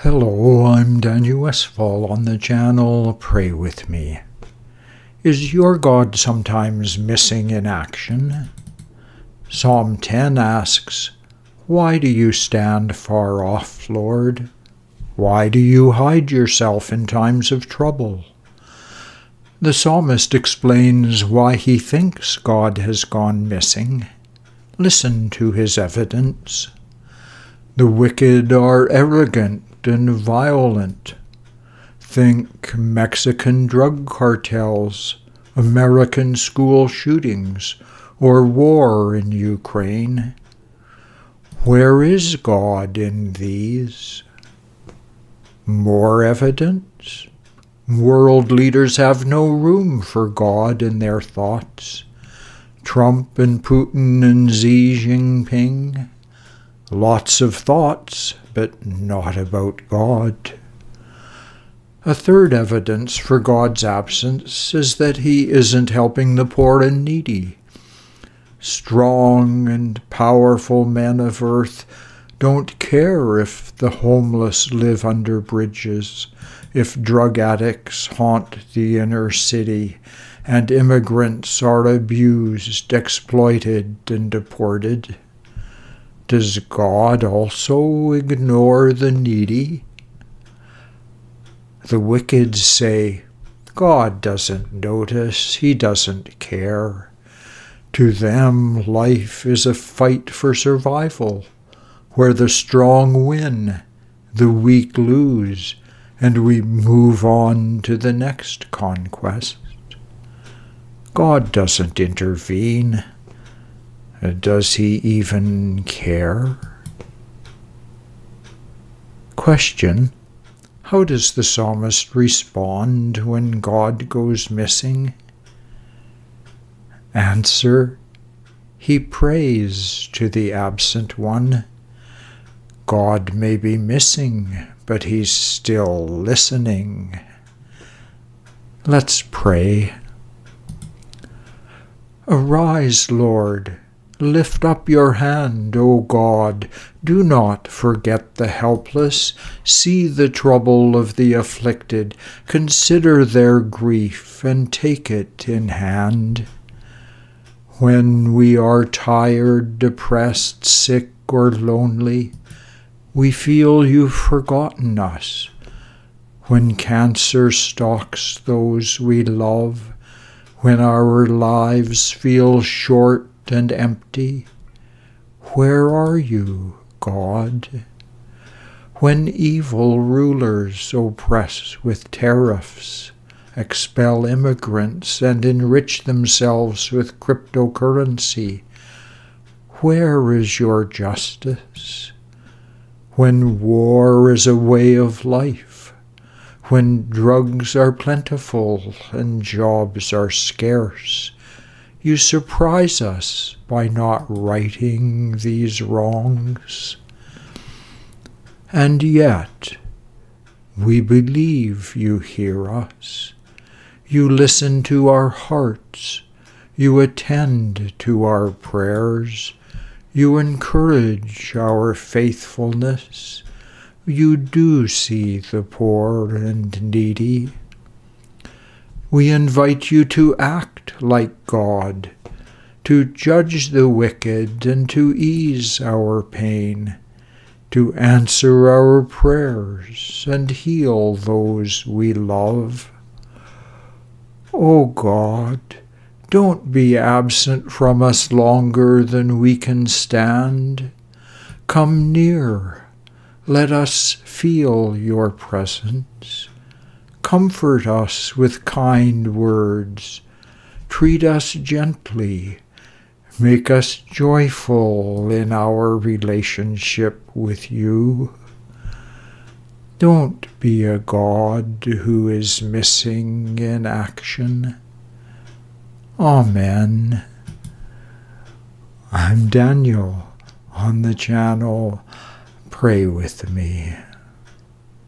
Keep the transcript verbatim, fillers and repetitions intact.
Hello, I'm Daniel Westfall on the channel Pray With Me. Is your God sometimes missing in action? Psalm ten asks, "Why do you stand far off, Lord? Why do you hide yourself in times of trouble?" The psalmist explains why he thinks God has gone missing. Listen to his evidence. The wicked are arrogant and violent. Think Mexican drug cartels, American school shootings, or war in Ukraine. Where is God in these? More evidence? World leaders have no room for God in their thoughts. Trump and Putin and Xi Jinping. Lots of thoughts, but not about God. A third evidence for God's absence is that he isn't helping the poor and needy. Strong and powerful men of earth don't care if the homeless live under bridges, if drug addicts haunt the inner city, and immigrants are abused, exploited, and deported. Does God also ignore the needy? The wicked say, God doesn't notice, he doesn't care. To them, life is a fight for survival, where the strong win, the weak lose, and we move on to the next conquest. God doesn't intervene. Does he even care? Question: how does the psalmist respond when God goes missing? Answer: he prays to the absent one. God may be missing, but he's still listening. Let's pray. Arise, Lord. Lift up your hand, O God. Do not forget the helpless. See the trouble of the afflicted. Consider their grief and take it in hand. When we are tired, depressed, sick, or lonely, we feel you've forgotten us. When cancer stalks those we love, when our lives feel short and empty, where are you, God? When evil rulers oppress with tariffs, expel immigrants, and enrich themselves with cryptocurrency, where is your justice? When war is a way of life, when drugs are plentiful and jobs are scarce, you surprise us by not righting these wrongs. And yet, we believe you hear us. You listen to our hearts. You attend to our prayers. You encourage our faithfulness. You do see the poor and needy. We invite you to act like God, to judge the wicked and to ease our pain, to answer our prayers and heal those we love. O God, don't be absent from us longer than we can stand. Come near. Let us feel your presence. Comfort us with kind words. Treat us gently. Make us joyful in our relationship with you. Don't be a God who is missing in action. Amen. I'm Daniel on the channel Pray With Me.